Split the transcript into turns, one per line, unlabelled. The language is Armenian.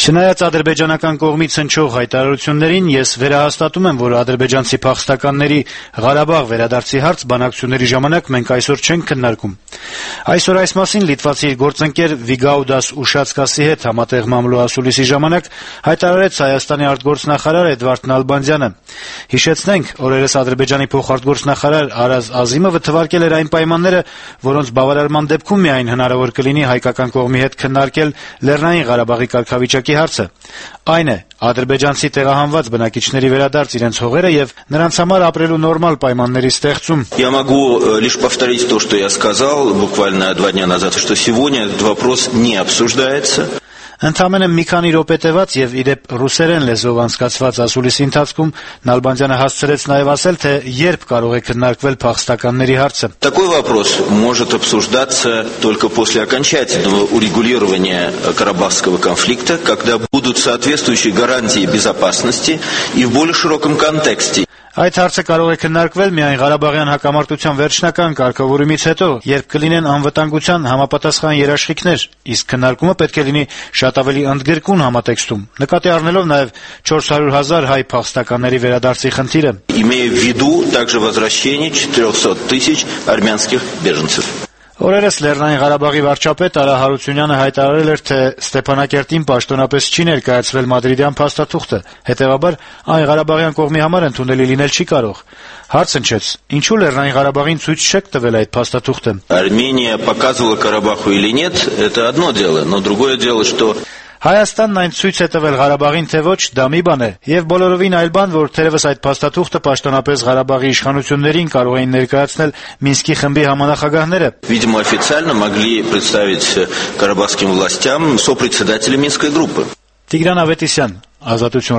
Չնայած ադրբեջանական կողմից հնչող հայտարարություններին, ես վերահաստատում եմ, որ ադրբեջանցի փախստականների Ղարաբաղ վերադարձի հարց բանակցությունների ժամանակ մենք այսօր չենք քննարկում։ Այսօր այս մասին լիտվացի իր գործընկեր Վիգաուդաս Ուշացկասի հետ համատեղ մամլո ասուլիսի ժամանակ հայտարարեց Հայաստանի արտգործնախարար Էդվարդ Նալբանդյանը։ Հիշեցնենք, օրերս Ադրբեջանի փոխարտգործնախարար Արազ Ազիմովը թվարկել էր այն պայմանները, որոնց բավարարման դեպքում միայն հնարավոր կլինի հայկական կողմի հետ քննարկել Լեռնային Ղարաբաղի կարգավիճակի հարցը։ Այն է, ադրբեջանցի տեղահանված բնակիչների վերադարձ իրենց հողերը եւ նրանց համար ապրելու նորմալ պայմանների ստեղծում։
Я могу лишь повторить то, что я сказал буквально 2 дня назад, что сегодня этот вопрос не обсуждается.
Ընդամենը մի քանի րոպե տևած եւ իդեպ ռուսերեն լեզվով անցկացված ասուլիսի ընթացքում Նալբանդյանը հասցրեց նաեւ ասել, թե երբ կարող է քննարկվել փախստականների հարցը։
Такой вопрос может обсуждаться только после окончательного урегулирования Карабахского конфликта, когда будут соответствующие гарантии безопасности и в более широком контексте.
Այդ հարցը կարող է քննարկվել միայն Ղարաբաղյան հակամարտության վերջնական կարգավորումից հետո, երբ կլինեն անվտանգության համապատասխան երաշխիքներ, իսկ քննարկումը պետք է լինի շատ ավելի ընդգրկուն համատեքստում, նկատի առնելով նաև 400,000 հայ փախստականների վերադարձի խնդիրը։
Имея в виду также возвращение 400 тысяч армянских беженцев.
Օրերս Լեռնային Ղարաբաղի վարչապետ Արա Հարությունյանը հայտարարել էր, թե Ստեփանակերտին պաշտոնապես չի ներկայացվել մադրիդյան փաստաթուղթը, հետևաբար այն Ղարաբաղյան կողմի համար ընդունելի լինել չի կարող։ Հարց հնչեց. ինչու Լեռնային Ղարաբաղին ցույց չեք տվել այդ փաստաթուղթը։
Армения показывала Карабаху или нет, это одно дело, но другое дело, что
Հայաստանն այն ցույց է տվել Ղարաբաղին, թե ոչ, դա մի բան է, եւ բոլորովին այլ բան, որ թերևս այդ փաստաթուղթը պաշտոնապես Ղարաբաղի իշխանություններին կարող էին ներկայացնել Մինսկի խմբի համանախագահները։
Видимо, официально могли представить карабахским властям сопредседателя Минской группы.
Տիգրան Ավետիսյան, Ազատություն